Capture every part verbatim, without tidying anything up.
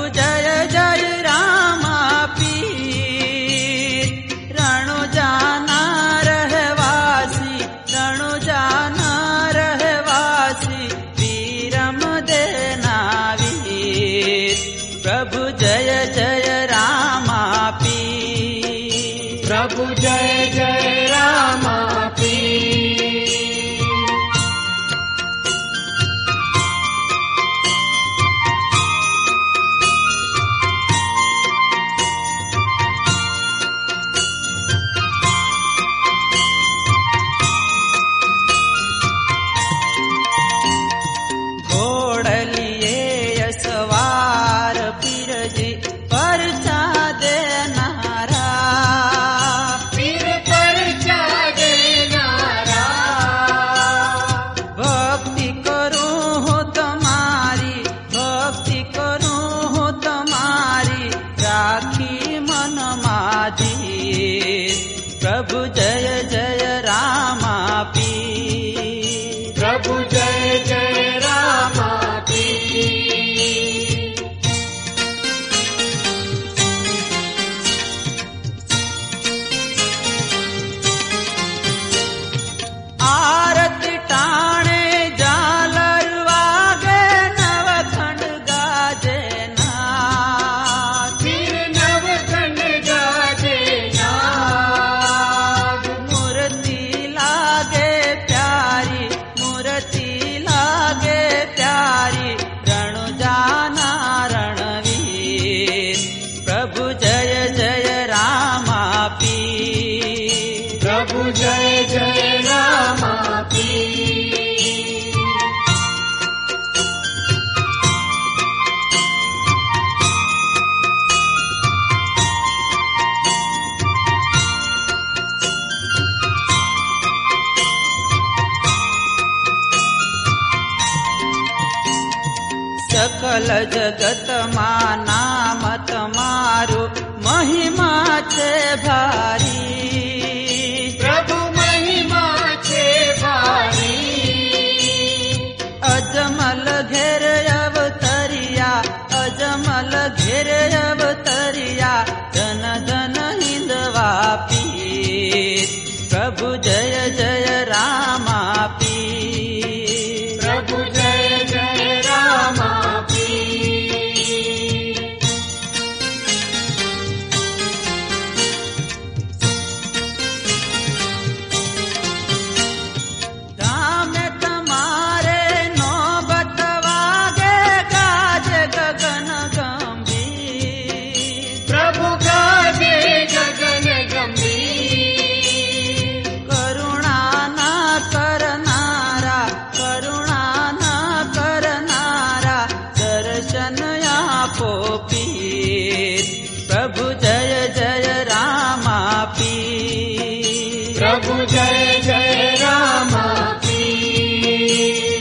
जय जय रामा पीर, रणु जाना रहवासी, रणु जाना रहवासी, वीरम देना वीर। प्रभु जय जय रामा पीर, प्रभु जय जय रामा पीर। प्रभु जय जय रामा पीर, प्रभु जय जय रामा पीर। आरती टाणे झालर वागे, नवखंड गाजे नाद, फिर नवखंड गाजे नाद। मूर्ति लागे प्यारी, मूर्ति लागे प्यारी, रणु जाना रणवीर। प्रभु जय जय रामा पीर, प्रभु जय जय रामा पीर। सकल जगत मा नाम तमारू, महिमा छे भारी। प्रभु महिमा छे भारी। अजमल घेर अवतरिया, अजमल घेर अवतरिया, धन धन हिंदवा पीर। प्रभु जय जय रामा पीर, प्रभु जय जय रामा पीर। धाम तुम्हारे नौबत वागे, गाजे गगन गंभीर। प्रभु गाजे गगन गंभीर। करुणा न करनारा, करुणा न करनारा, दर्शन आपो पीर। प्रभु जय जय रामा पीर, प्रभु जय जय रामा पीर।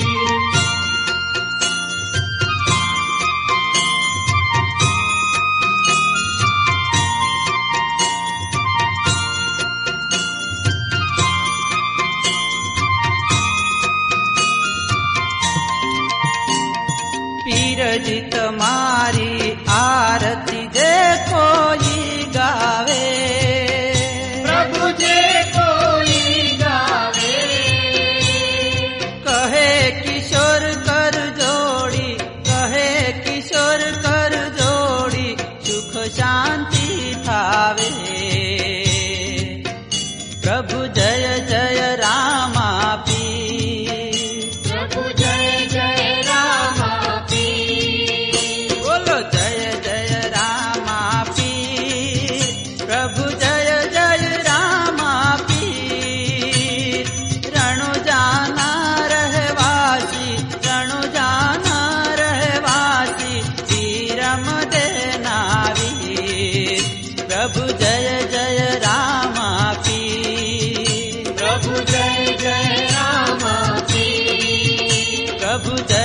पीर जी तुम्हारी आरती देखो ही गावे। प्रभु जे कोई गावे। कहे किशोर कर जोड़ी, कहे किशोर कर जोड़ी, सुख शांति थावे। प्रभु जय जय रामा पीर, प्रभु जय जय रामा पीर। बोलो जय जय रामा पीर, प्रभु जय जय रामा पीर। रणु जाना रहवासी, रणु जाना रहवासी, वीरम देना वीर। प्रभु जय जय रामा पीर, प्रभु जय जय रामा पीर। प्रभु जय